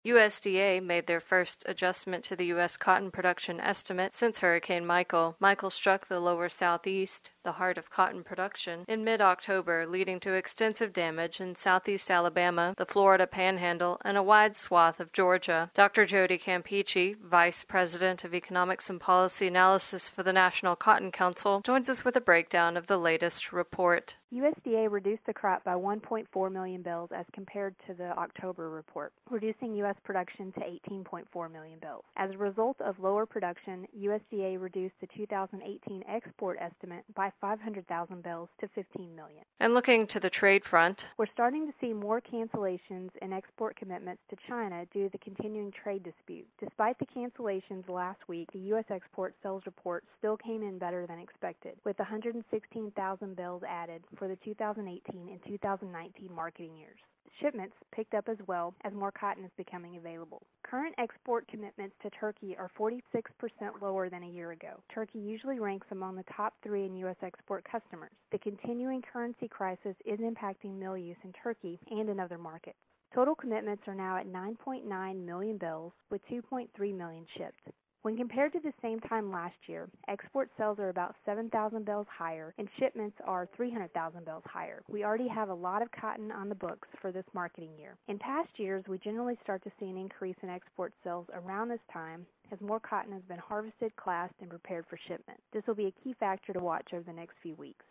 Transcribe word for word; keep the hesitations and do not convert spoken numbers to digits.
U S D A made their first adjustment to the U S cotton production estimate since Hurricane Michael. Michael struck the lower southeast, the heart of cotton production, in mid-October, leading to extensive damage in southeast Alabama, the Florida Panhandle, and a wide swath of Georgia. Doctor Jody Campeachy, Vice President of Economics and Policy Analysis for the National Cotton Council, joins us with a breakdown of the latest report. U S D A reduced the crop by one point four million bales as compared to the October report, reducing U S production to eighteen point four million bales. As a result of lower production, U S D A reduced the two thousand eighteen export estimate by five hundred thousand bales to fifteen million. And looking to the trade front, we're starting to see more cancellations in export commitments to China due to the continuing trade dispute. Despite the cancellations last week, the U S export sales report still came in better than expected, with one hundred sixteen thousand bales added for the two thousand eighteen and two thousand nineteen marketing years. Shipments picked up as well as more cotton is becoming available. Current export commitments to Turkey are forty-six percent lower than a year ago. Turkey usually ranks among the top three in U S export customers. The continuing currency crisis is impacting mill use in Turkey and in other markets. Total commitments are now at nine point nine million bales, with two point three million shipped. When compared to the same time last year, export sales are about seven thousand bales higher and shipments are three hundred thousand bales higher. We already have a lot of cotton on the books for this marketing year. In past years, we generally start to see an increase in export sales around this time as more cotton has been harvested, classed, and prepared for shipment. This will be a key factor to watch over the next few weeks.